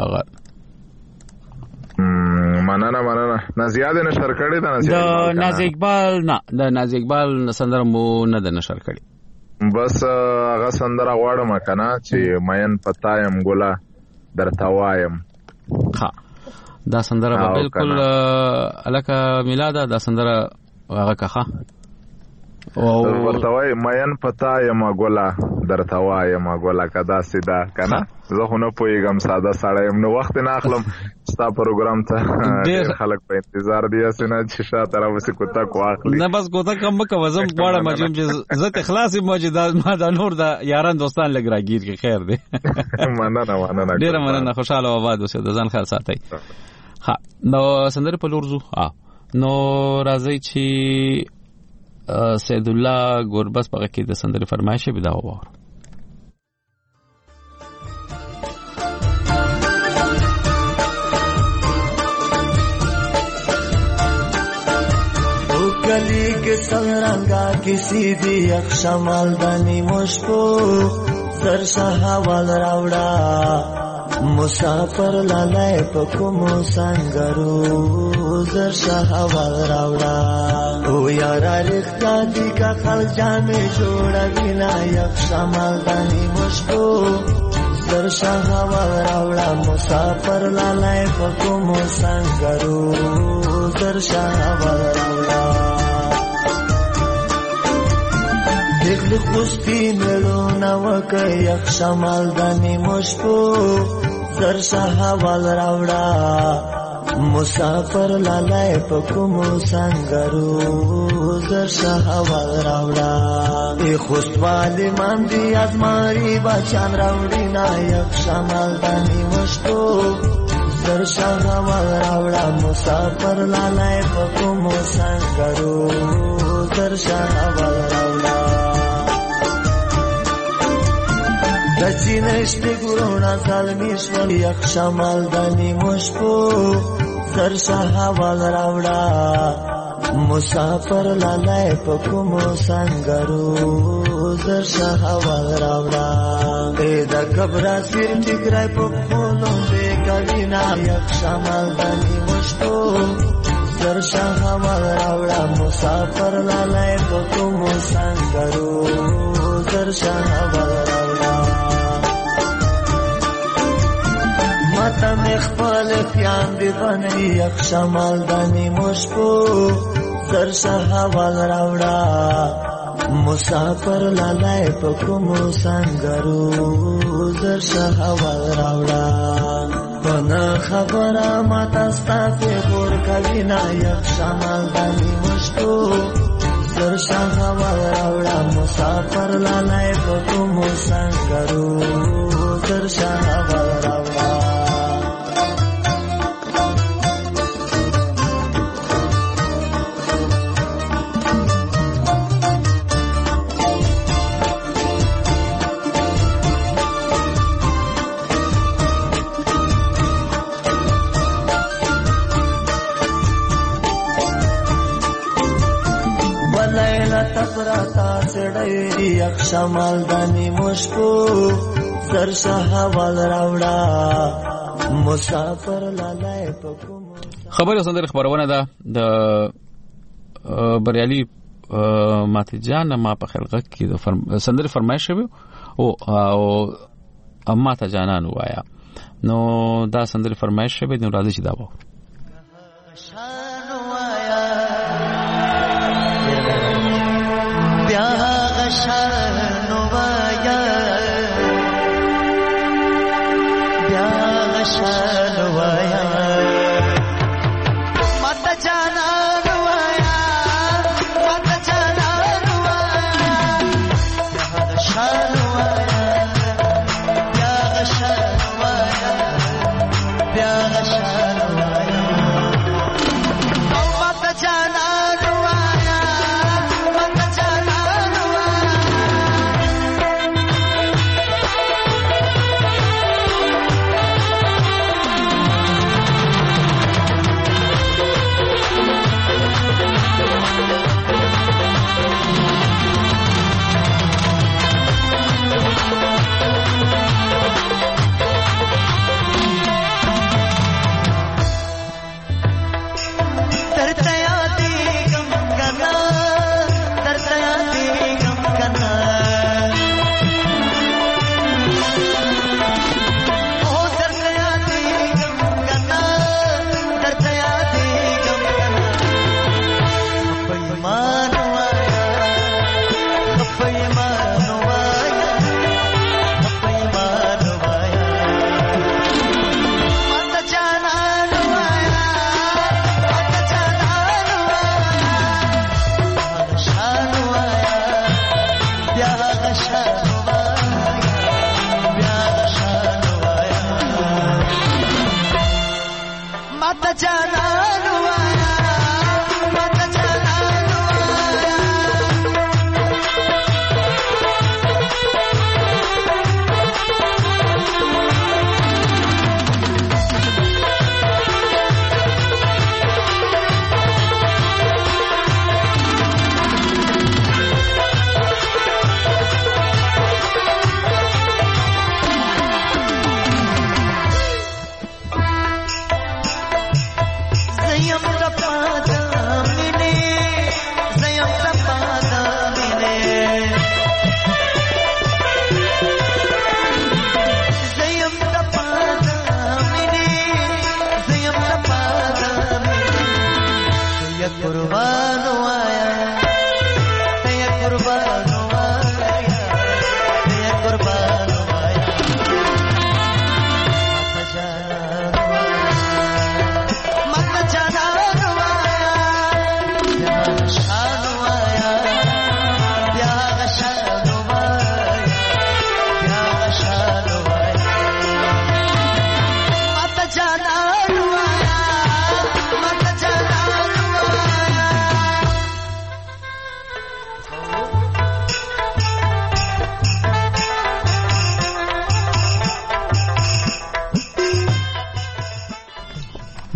مننه مننه نازیاد نشر کړی دا ناز اقبال نه د ناز اقبال سندره مو نه د نشر کړی بس هغه سندره غواړم کنه چې مین پتایم ګولا درته وایم. ها دا سندره به بالکل الکه میلاده دا سندره هغه کخه او ورته وای مین پتایم ګولا درته وایم ګولا کدا سیدا کنه زه خو نه پوهیږم ساده سړی نو وخت نه اخلم ستا پروګرام ته ډېر خلک په انتظار دي اسنه چې شا طرف وسې کوتا کو اخلي نه بس کوتا کم مکه وزم غواړم چې چې زه ته خلاصې موجوده ما دا نور دا یاران دوستان لګ راګیر کې خیر دی. مننه مننه ډېر مننه خوشاله او آباد اوسئ د ځان خیال ساتئ. ها نو سندره په لور ځو. ها نو راځي چې سید الله ګوربس په کې د سندره فرمایشه بدا وره. गली के संरंगा किसी भी अक्षमाल दानी मुझको सरसा हवाल रावड़ा मुसाफर लालाय पकुमो संगरू सरसा हवाल रावड़ा ओ यारा रिख्ता दी का खल जाने जोड़ा बिना अक्षमाल दानी मुझको सरसा हवाल रावड़ा मुसाफर लालाय पकुमो संगरू सरसा हवाल रावड़ा दिल खुस्ती मिलो नवक यक्षमाल दानी मुझको सरसा हवाल रावड़ा मुसाफर लालाय पकुमो संगरू सरसा हवाल रावड़ा ए खुशवाली मांदी आजमारी बचान रावड़ी ना यक्षमाल दानी मुझको सरसा हवाल रावड़ा मुसाफर लालाय पकुमो संगरू सरसा हवाल रावड़ा दचिनष्ट गुरुणा सालमीश्वर यक्षमाल दानी मुझको सरसा हवाल रावड़ा मुसाफर लालाय पकुमो संगरू सरसा हवाल रावड़ा ए द कबरा सिर टिकराय पकोलो दे कविना यक्षमाल दानी मुझको सरसा हवाल रावड़ा मुसाफर लालाय पकुमो संगरू सरसा हवाल रावड़ा मत में खपल प्यान दी बनी यक्षमाल दानी मुझको सरसा हवाल रावड़ा मुसाफर लालाय पकुमो संगरू सरसा हवाल रावड़ा बना खबरा माता स्ताफे बोर कविना यक्षमाल दानी मुझको सरसा हवाल रावड़ा मुसाफर लालाय पकुमो संगरू सरसा हवाल रावड़ा तपराता चढ़ी यक्षमाल दानी मुझको सरसा हवाल रावड़ा मुसाफर लालाय पकुमो. خبر سندره خبرونه ده د بریالي ماته جان ما په خلقه کې د فرم سندره فرمایش شوی او او ماته جانان وایا نو دا سندره فرمایش شوی نو راځي چې دا و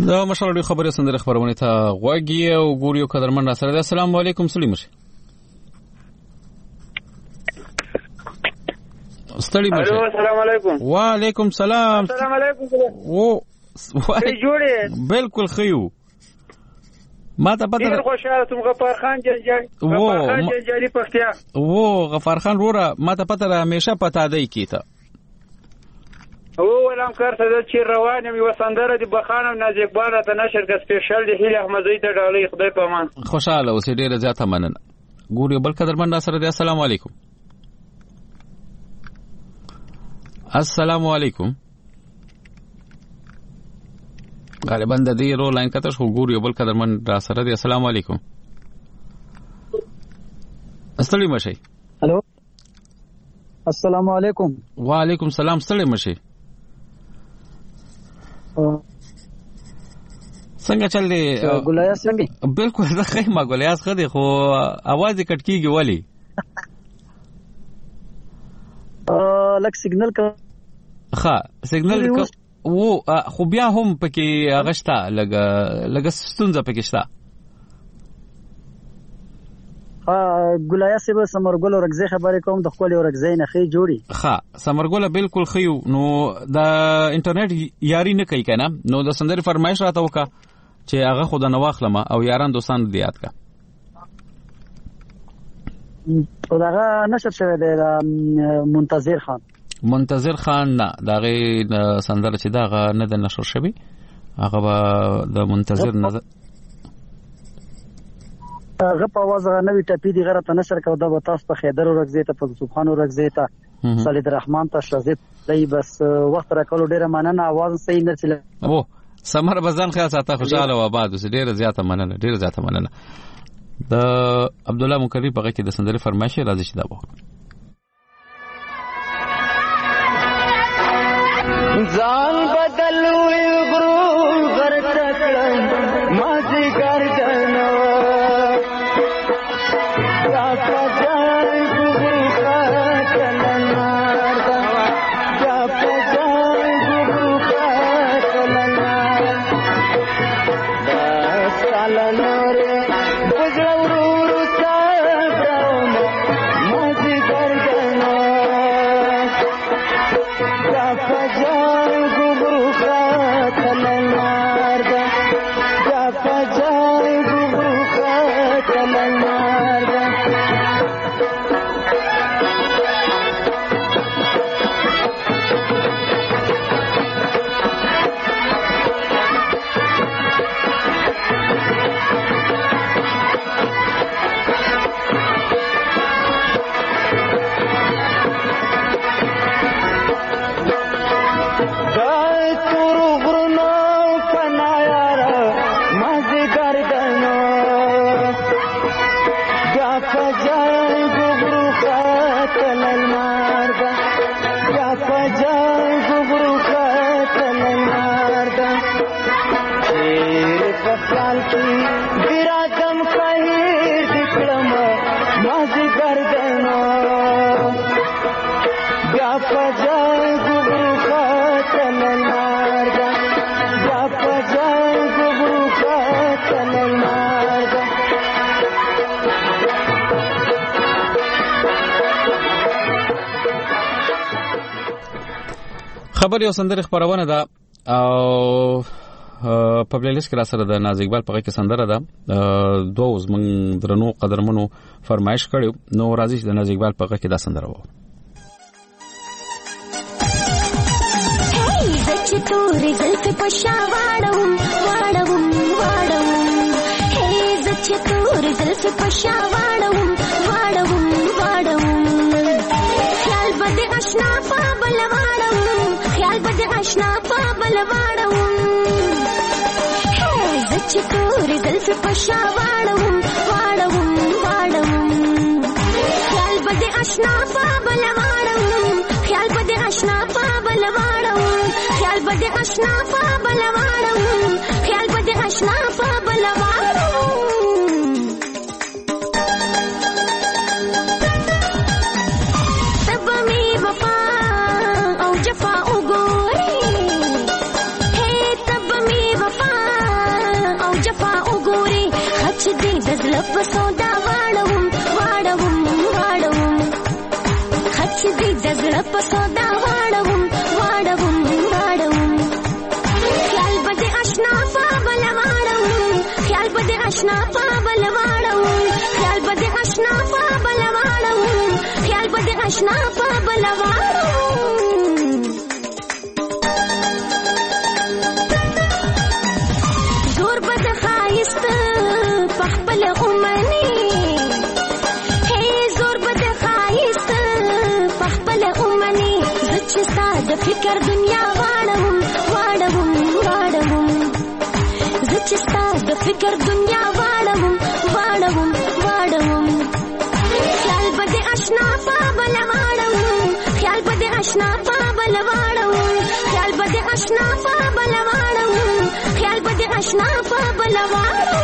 دا مشال خبرې سندره خبرونه ته غوږی او ګوريو قدرمن را سره. السلام علیکم سلیم شه. ستړي مشه. السلام علیکم. وعلیکم سلام. السلام علیکم. او څه جوړه؟ بالکل خيو. ما ته پته ډیر خوشاله تم غفار خان جنجالي. غفار خان جنجالي پختیا. او غفار خان وروره ما ته پته را همیشه پتا دی کیته. او ولهم کار ته چې روانه می وسندره دی بخانم نازک بار ته نشر کا سپیشل دی هیله احمدی ته ډالۍ خدای په امان. خوشاله اوسې ډیره زیاته مننه. ګوري بل قدرمن را سره دی. السلام علیکم. السلام علیکم. غالبا د دې رو لاین کته شو. ګوري بل قدرمن را سره دی. السلام علیکم. استلی مشي. الو السلام علیکم. وعلیکم السلام. استلی مشي. څنګه چل دی ګولیاس څنګه؟ بالکل زه خیمه ګولیاس خدي خو आवाज کټ کیږي ولی ا لک سیګنل کا ښه سیګنل کا وو خو بیا هم پکې اغشتا لګ لګ ستونزه پکې شتا. ا ګولیاس به سمرګل ورغزي خبرې کوم د خپل ورغزي نه خي جوړي. ښه سمرګل بالکل خيو. نو د انټرنیټ یاري نه کوي کنه. نو د سندري فرمایش راته وکا چې هغه خود نه واخلمه او یاران دوستان دې یاد کا. او دا نشر شوی دی منتظر خان. منتظر خان نه داغه سندره چې داغه نه د نشر شوی هغه به د منتظر نه هغه په आवाज غنوي ټپی دی غره ته نشر کو دا به تاسو په خیدر ورغزي ته په سبحان ورغزي ته صالح الرحمن ته شزید دی بس وخت راکولو ډیره مننه. आवाज صحیح نه چله. او سمر بزن خیال ساته خوشاله و آباد اوس ډیره زیاته مننه ډیره زیاته مننه. د عبد الله مکرری په کې د سندره فرمایش راځي چې دا وو. ځان بدلوي ګرو غرتکړم مازی ګردنو راځه ځای ګورو کاتلنار دا پځای ګورو کاتلنار دا سالنار بجورو ساګرام مازی ګردنو دا پځای ګورو کاتلنار دا پځای ګورو کاتلنار خبر یو سندره خبرونه ده او په پلیلیست کې را سره د نازک بال په کې سندره ده دوه زمون درنو قدرمنو فرمایش کړو. نو راځي د نازک بال په کې دا سندره وو. هی زچ تورې زلف په شا واړم واړم واړم هی زچ تورې زلف په شا واړم واړم واړم خیال بد آشنا په بل واړم خیال بد آشنا په بل واړم هی زچ تورې زلف په شا واړم واړم واړم خیال بد آشنا په بل واړم خیال بد آشنا په بل واړم خیال بد آشنا په بل واړم خیال بد آشنا په بل واړم تب می وفا او جفا وګوري هي تب می وفا آشنا په بلواړو زور بد خایست په خپل اومني هي زور بد خایست په خپل اومني زچ ساده فکر دنیا واړم واړم واړم زچ ساده فکر دنیا واړم واړم واړم خیال بد آشنا په بلواړو خیال بد آشنا په بلواړو خیال بد آشنا په بلواړو خیال بد آشنا په بلواړو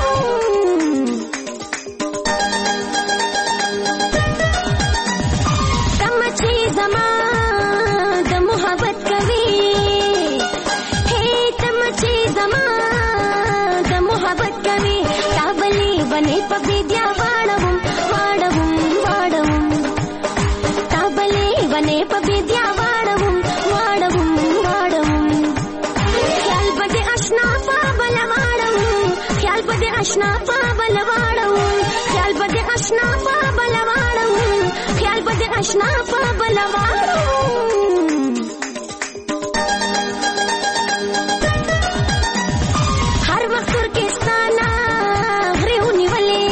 تم چې زما د محبت کوي هي تم چې زما د محبت کوي تابلي بنې په بيدیا واړو واړو واړو تابلي بنې په بيدیا واړو واړو واړو خیال بد آشنا په بلواړو خیال بد آشنا په بلواړو خیال بد آشنا په بلواړو خیال بد آشنا په بلواړو هر وخت ترکستانا غریونی ولې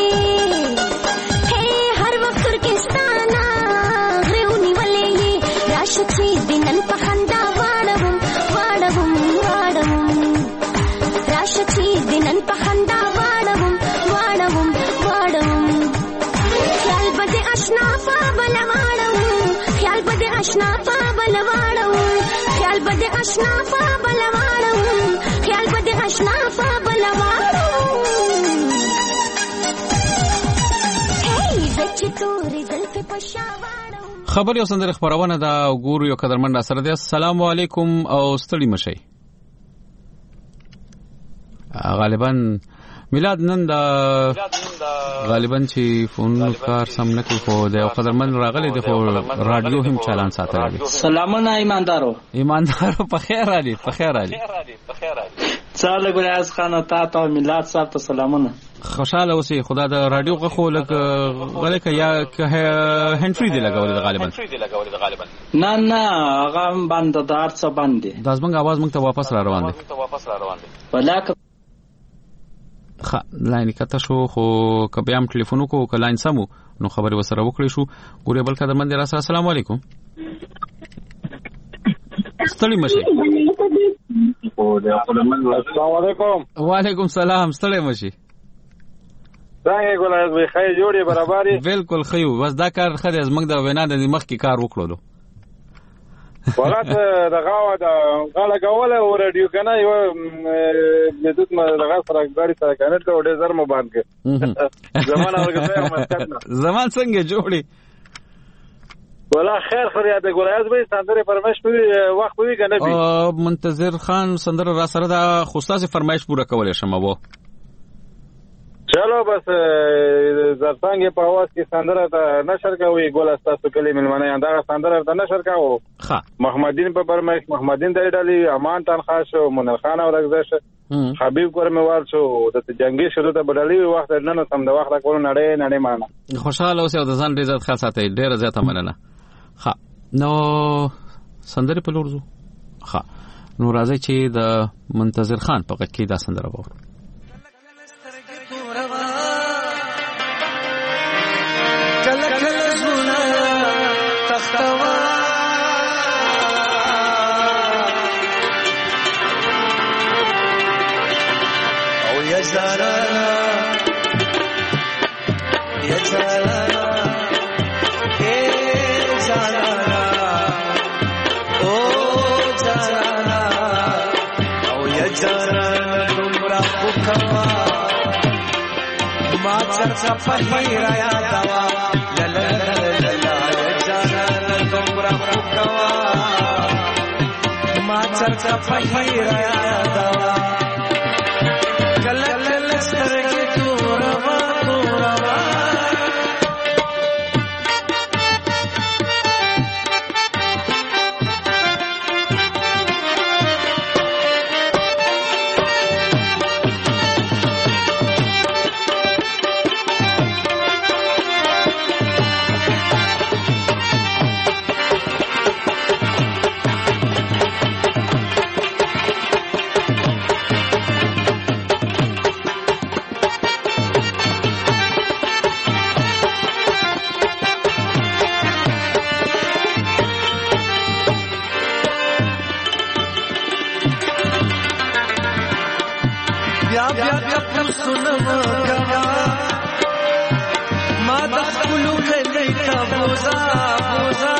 هي هر وخت ترکستانا غریونی ولې راشه چې دنن په خندا واړو واړو واړو راشه چې دنن په خندا واړو واړو واړو خیال بد آشنا په بلواړو خیال بد آشنا په بلواړو خیال بد آشنا په بلواړو خیال بد آشنا په بلواړو هي زچ تورې زلفې په شاواړو خبر یو سندره خبرونه دا ګورو یو قدرمن سره دی. السلام علیکم او ستړي مشي. غالبا میلاد نن دا غالبا چې فون کار سم نه کوي خو دا قدرمن راغلی دی خو رادیو هم چالان ساتلی دی. سلامونه ایماندارو ایماندارو په خیر علي په خیر علي چاله ګریاز خان ته ته میلاد صاحب ته سلامونه. خوشاله اوسې خدا د رادیو غو لک غلکه یا هند فری دی لګول غالبا نه نه هغه باندې دار څه باندې داس موږ आवाज موږ ته واپس را روان دي ولاک خ لاین کته شو خو کبه هم ټلیفون کو کلاین سمو نو خبري وسره وکړې شو ګوره بل کده من را السلام علیکم ستړي مشه. السلام علیکم. وعلیکم سلام. ستړي مشه. څنګه ګولای وي خای جوړي برابرۍ بالکل خيو بس دا کار خدای از موږ د وینا د مخ کې کار وکړو ولات دغه دا غاله کوله او رادیو کنه یو بدوت ما دغه سره غاړي سره کنه ته ډېر زر مو باندې زمان هغه مسکت زمان څنګه جوړي ولا خیر خریا د ګولایز به سندره فرمایش په وخت وی کنه بي منتظر خان سندره را سره دا خصاصه فرمایش پوره کولې شمه وو چلو بس زرتانګ په आवाज کې سندره ته نشر کوي ګول تاسو کلی ملمنه دا سندره ته نشر کاوه ها محمدین په فرمایش محمدین د ډالي امان تنخوا شو منل خان او رغزش حبیب کورموال شو د جنگي شروع ته بدلي وخت نه سم د وخت کولو نړۍ نړۍ معنا خوشاله اوسه د ځان ډیر ښه ساتي ډیر زیاته مننه. ها نو سندره په لورځو ها نو راځي چې د منتظر خان په کې دا سندره وره کله کله زونه تختوا او یا زارا یا زارا اے زارا او زارا او یا زارا تمرا بکوا ما چرچا پهیرا یا دوا لا لا لا لا جانا تمرا بکوا ما چرچا پهیرا یا دوا کله کله سترګې توروا توروا سنما کوا ما د خپل کلی ته بوزا بوزا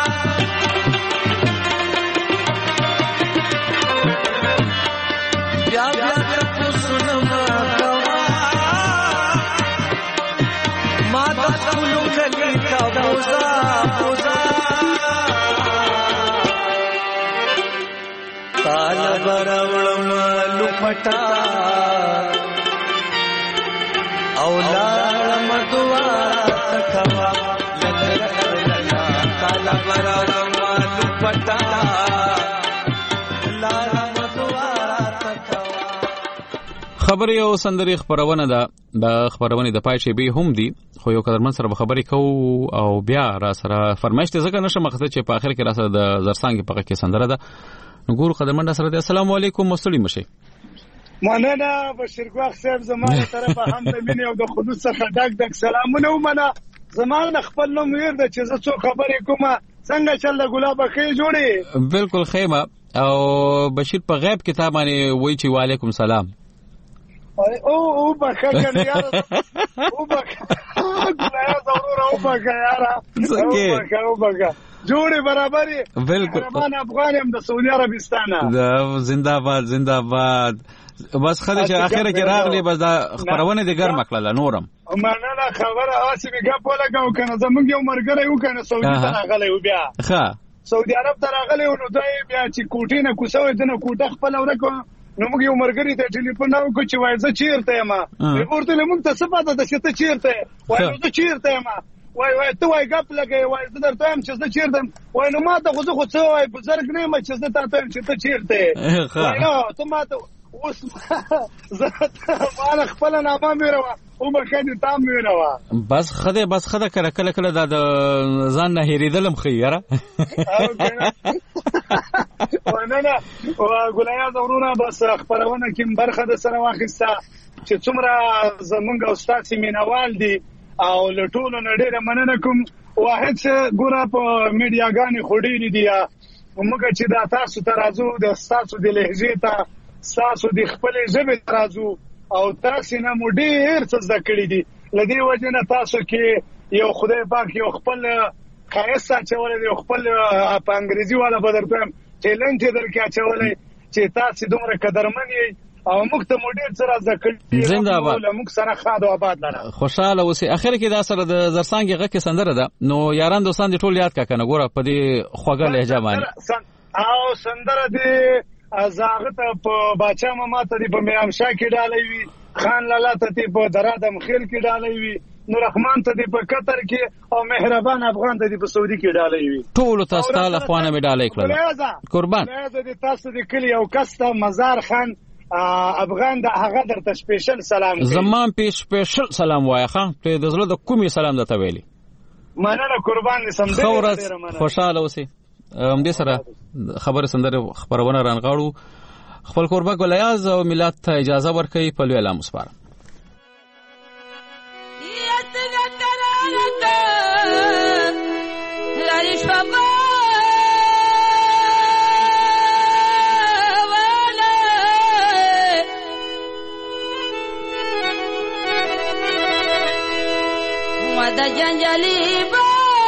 بیا بیا ته سنما کوا ما د خپل کلی ته بوزا بوزا تالا براوړم لپټا او لاړم دعا تکوا لګلا تالا براوړم لپټا لاړم دعا تکوا. خبري او سندري خبرونه ده د خبرونه د پای شی به هم دي خو یو قدرمن سره خبري کو او بیا را سره فرمایشته ځکه نشه مخته چې په اخر کې را سره د زرسانګ په کې سندره ده نګور قدرمن سره ده. السلام علیکم مسلم مشه مننه بشیر ګواخ صاحب زموږ طرفه هم د مینې او د خلوص څخه ډک ډک سلامونه ومنه. زموږ خپل نوم ویر د چې زه څو خبرې کوم څنګه چل ګلاب خې جوړي بالکل خیمه او بشیر په غیب کتاب باندې وای چې وعلیکم سلام او او بخا کنه یار او بخا ګلیا ضرور او بخا یار او بخا او بخا جوړي برابرې بالکل افغان افغان هم د سعودي عربستان دا زنده‌باد زنده‌باد بس خدای چې اخره کې راغلی بس دا خبرونه دې ګرم کړل نورم مننه خبره اوسې به ګپ ولګاو کنه زمونږ یو مرګره یو کنه سعودي ته راغلی و بیا ښه سعودي عرب ته راغلی و نو دوی بیا چې کوټې نه کوسوي دنه کوټه خپل ورکو نو موږ یو مرګري ته ټلیفون وکړو چې وای زه چیرته یم ورته موږ ته څه پته ده چې ته چیرته وای زه چیرته یم وای وای ته وای ګپ لګي وای زه درته هم چې زه چیرته وای نو ما ته خو زه خو څه وای بزرګ نه یم چې زه ته ته چې ته چیرته وای نو ته ما ته اوس زه ما خپل نامه میروا او مخکې تام میروا بس خده بس خده کله کله کله د ځان نه هېریدلم خیره ونه ګولیا زورونه بس خبرونه کې برخه د سره واخیسته چې څومره زمونږ استاد سیمینوال دي او لټولو نړۍ مننه کوم واحد ګوره په میډیاګانې خوري دي موږ چې دا تاسو ترازو د تاسو د لهجې ته تاسو د خپل ژبې ترازو او تاسو نه مو ډېر څه زده کړی دي لدی وجه نه تاسو کې یو خدای پاک یو خپل خاصه چولې یو خپل په انګریزي والا بدرته چیلنج درکې چولې چې تاسو دومره قدرمن یې او موږ ته موډل سره ذکر زنده‌باد موږ سره خاد او آباد لره خوشاله اوسې اخر کې دا سره د زرسانګ غکه سندره ده نو یاران دوستان دي ټول یاد کا کنه ګوره په دې خوګه لهجه باندې او سندره دي ازاغه ته په باچا ماما ته په میامشا کې ډالې وي خان لالا ته په درادم خیل کې ډالې وي نور رحمان ته په قطر کې او مهربان افغان ته په سعودي کې ډالې وي ټول تاسو ته اخوانه می ډالې کړل قربان زه تاسو د کلی او کسته مزار خان افغان د هغه درته سپیشل سلام زمان په سپیشل سلام وایخه ته د زړه د کومي سلام درته ویلي مننه قربان سم دې خوشاله اوسې هم دې سره خبره سندره خبرونه رانغاړو خپل قربا ګلیاز او ملت ته اجازه ورکړي په لوی اعلان مسپار د جنجالي با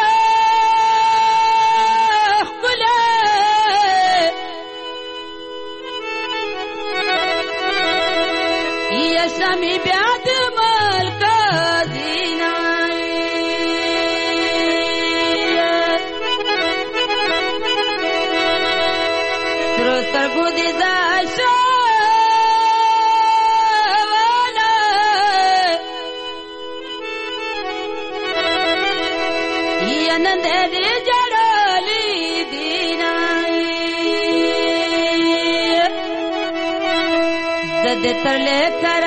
خپله یا سمي بیا د ملک دینا تر سترګو دې داشه نن دې جړلې دینا د دې تر لیکه